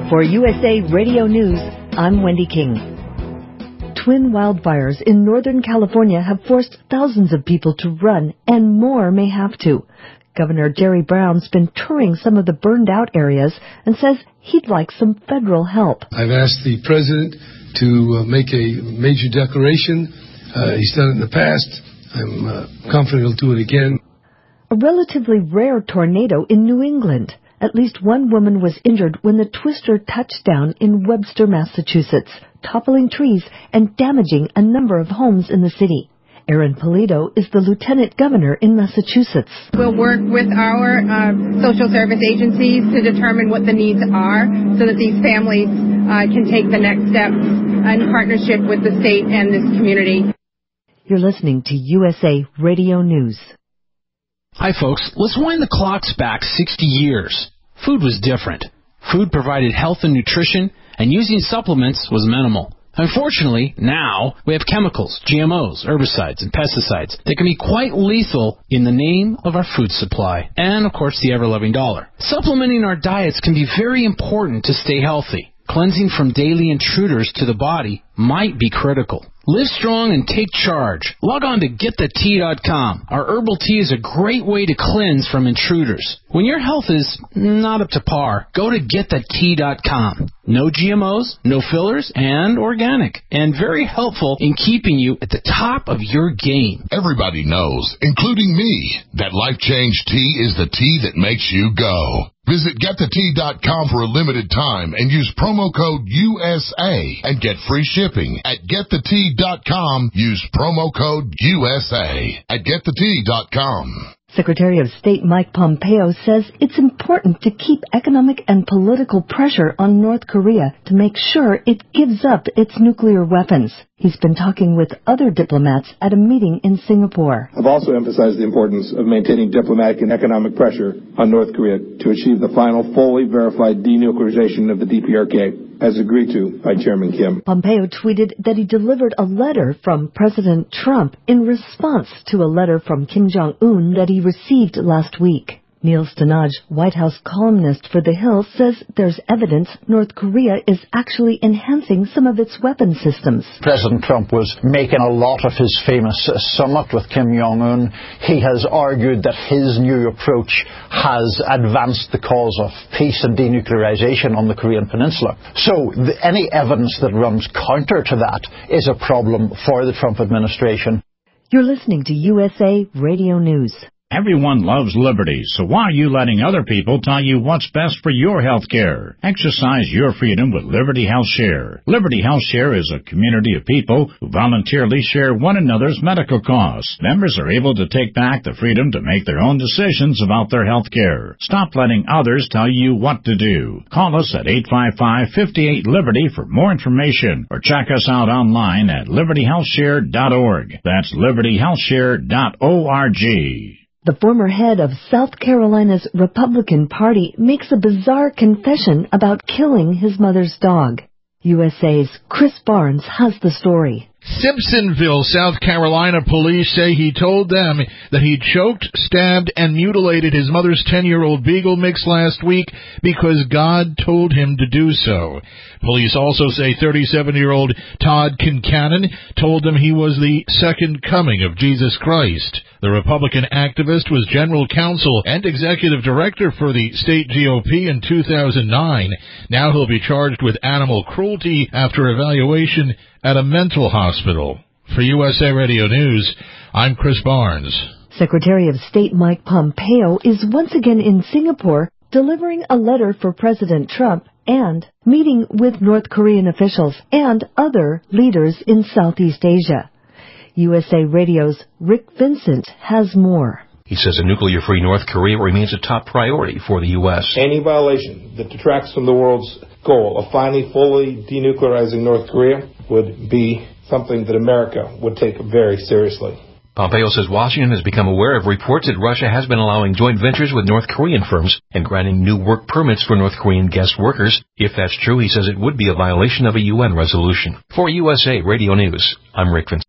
For USA Radio News, I'm Wendy King. Twin wildfires in Northern California have forced thousands of people to run, and more may have to. Governor Jerry Brown's been touring some of the burned-out areas and says he'd like some federal help. I've asked the president to make a major declaration. He's done it in the past. I'm confident he'll do it again. A relatively rare tornado in New England. At least one woman was injured when the twister touched down in Webster, Massachusetts, toppling trees and damaging a number of homes in the city. Erin Polito is the lieutenant governor in Massachusetts. We'll work with our social service agencies to determine what the needs are so that these families can take the next steps in partnership with the state and this community. You're listening to USA Radio News. Hi, folks. Let's wind the clocks back 60 years. Food was different. Food provided health and nutrition, and using supplements was minimal. Unfortunately, now we have chemicals, GMOs, herbicides, and pesticides that can be quite lethal in the name of our food supply and, of course, the ever-loving dollar. Supplementing our diets can be very important to stay healthy. Cleansing from daily intruders to the body might be critical. Live strong and take charge. Log on to GetTheTea.com. Our herbal tea is a great way to cleanse from intruders. When your health is not up to par, go to GetTheTea.com. No GMOs, no fillers, and organic. And very helpful in keeping you at the top of your game. Everybody knows, including me, that Life Change Tea is the tea that makes you go. Visit GetTheTea.com for a limited time and use promo code USA and get free shipping. At GetTheTea.com, use promo code USA at GetTheTea.com. Secretary of State Mike Pompeo says it's important to keep economic and political pressure on North Korea to make sure it gives up its nuclear weapons. He's been talking with other diplomats at a meeting in Singapore. I've also emphasized the importance of maintaining diplomatic and economic pressure on North Korea to achieve the final, fully verified denuclearization of the DPRK, as agreed to by Chairman Kim. Pompeo tweeted that he delivered a letter from President Trump in response to a letter from Kim Jong-un that he received last week. Neil Stanage, White House columnist for The Hill, says there's evidence North Korea is actually enhancing some of its weapon systems. President Trump was making a lot of his famous summit with Kim Jong-un. He has argued that his new approach has advanced the cause of peace and denuclearization on the Korean Peninsula. So any evidence that runs counter to that is a problem for the Trump administration. You're listening to USA Radio News. Everyone loves liberty, so why are you letting other people tell you what's best for your health care? Exercise your freedom with Liberty Health Share. Liberty Health Share is a community of people who voluntarily share one another's medical costs. Members are able to take back the freedom to make their own decisions about their health care. Stop letting others tell you what to do. Call us at 855-58-LIBERTY for more information, or check us out online at libertyhealthshare.org. That's libertyhealthshare.org. The former head of South Carolina's Republican Party makes a bizarre confession about killing his mother's dog. USA's Chris Barnes has the story. Simpsonville, South Carolina police say he told them that he choked, stabbed, and mutilated his mother's 10-year-old Beagle mix last week because God told him to do so. Police also say 37-year-old Todd Kincannon told them he was the second coming of Jesus Christ. The Republican activist was general counsel and executive director for the state GOP in 2009. Now he'll be charged with animal cruelty after evaluation at a mental hospital. For USA Radio News, I'm Chris Barnes. Secretary of State Mike Pompeo is once again in Singapore delivering a letter for President Trump and meeting with North Korean officials and other leaders in Southeast Asia. USA Radio's Rick Vincent has more. He says a nuclear-free North Korea remains a top priority for the U.S. Any violation that detracts from the world's goal of finally fully denuclearizing North Korea would be something that America would take very seriously. Pompeo says Washington has become aware of reports that Russia has been allowing joint ventures with North Korean firms and granting new work permits for North Korean guest workers. If that's true, he says it would be a violation of a UN resolution. For USA Radio News, I'm Rick Vincent.